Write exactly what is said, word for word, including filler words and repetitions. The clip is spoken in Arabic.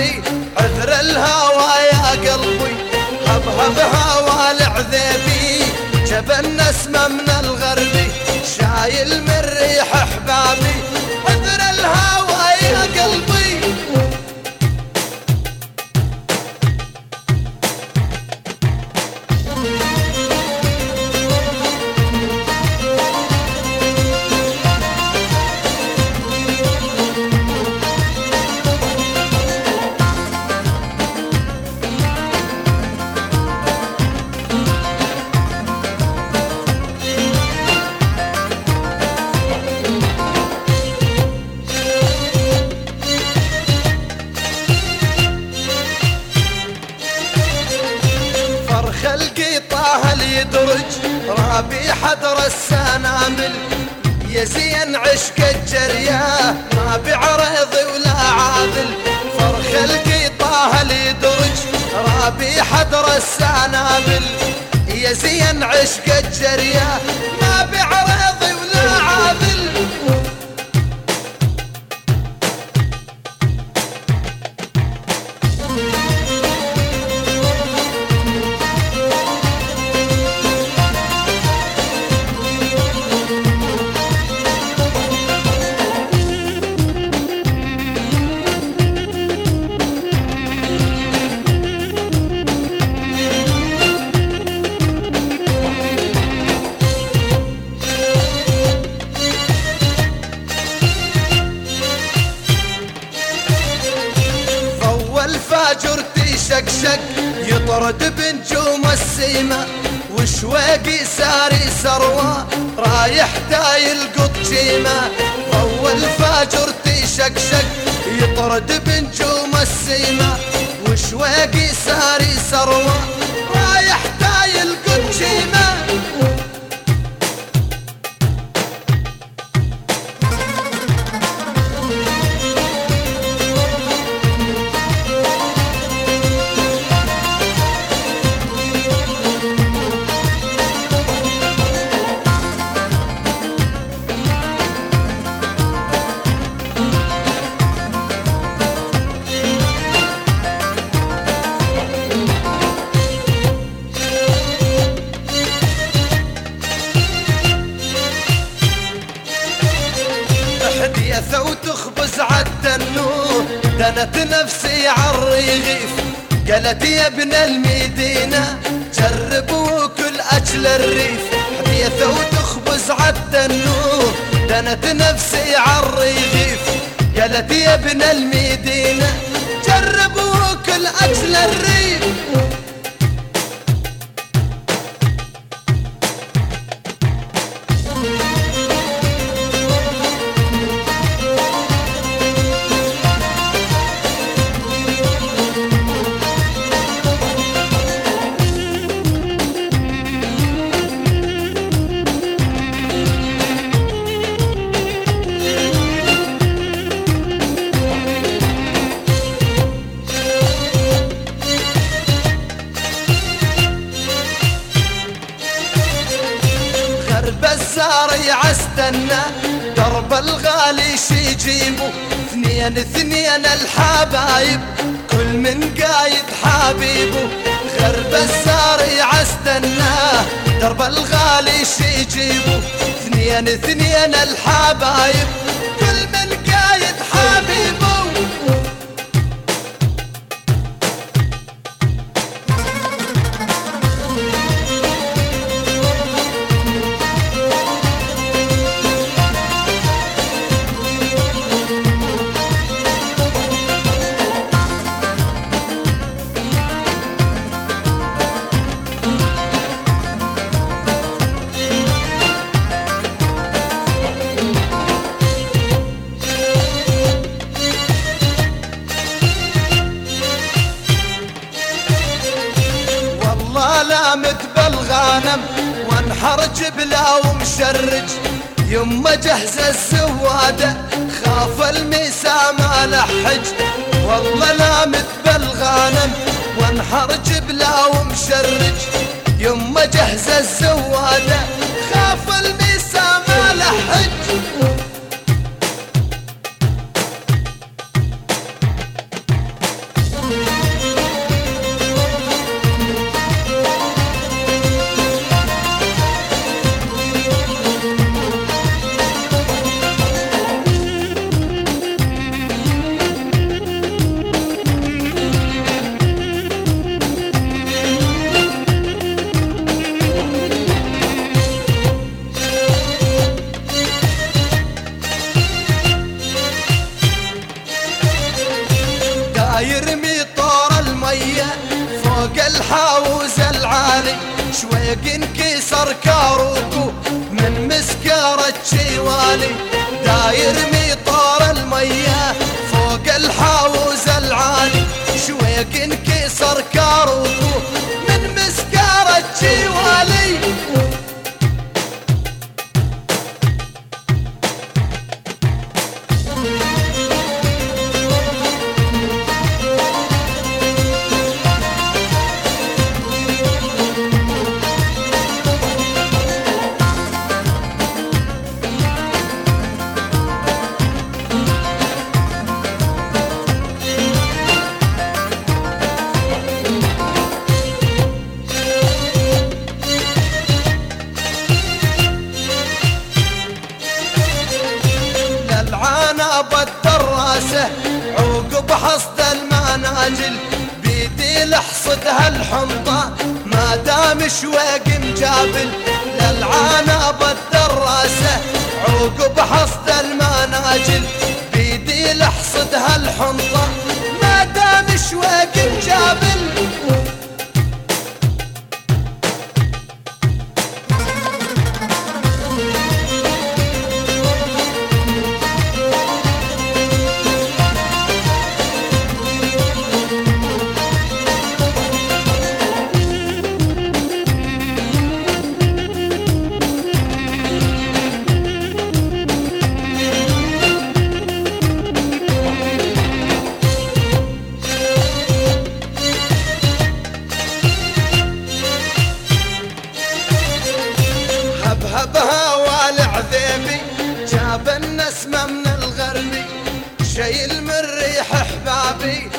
احبابي عذر الهوى يا قلبي، هب هب هوى العذيبي جبل نسمة من الغربي، شايل من ريح احبابي عذر الهوى يا قلبي. خلقي طه يدرج رابي حضر السنامل، يزين عشق الجرياه ما بعرضي ولا عاذل. فرخ خلقي طه يدرج رابي حضر السنامل، يزين عشق الجرياه ما بعرضي ولا عاذل. الفاجر تشقشق يطرد بنجوم السيما، وشواقي ساري سروى رايح دايل قط جيمة. ضو الفاجر تشقشق يطرد بنجوم السيما، وشواقي ساري سروى رايح دايل قط جيمة. حديثة وتخبز عالتنور دنت نفسي عالرغيف، قالت يا ابن المدينة جرب وكل أجل الريف. حديثة وتخبز عالتنور دنت نفسي عالرغيف، قالت يا ابن المدينة جرب وكل أجل الريف. بزاري عستنى درب الغالي شي جيبو، اثنين اثنين الحبايب كل من قايد حبيبو. غرب الزاري عستنى درب الغالي شي جيبو، اثنين اثنين الحبايب كل من قايد حبيبو. لامت بالغنم وانحر جبله ومشرج، يما جهز الزواده خاف المسام لحج. والله لامت بالغنم وانحر جبله ومشرج، يما جهز الزواده خاف المسام لحج. شويق انكسر كاروكو من مسكرة شيوالي، داير مطار المياه فوق الحاوز العالي، شويق انكسر كاروكو من مسكرة شيوالي. الدراسة عقب حصد المناجل، بيدي لحصد هالحنطة ما دام شويق مجابل. للعنب الدراسة عقب حصد المناجل، بيدي لحصد هالحنطة ما دام شويق مجابل. هبها والعذيبي جاب النسمة من الغربي، شيل من ريح احبابي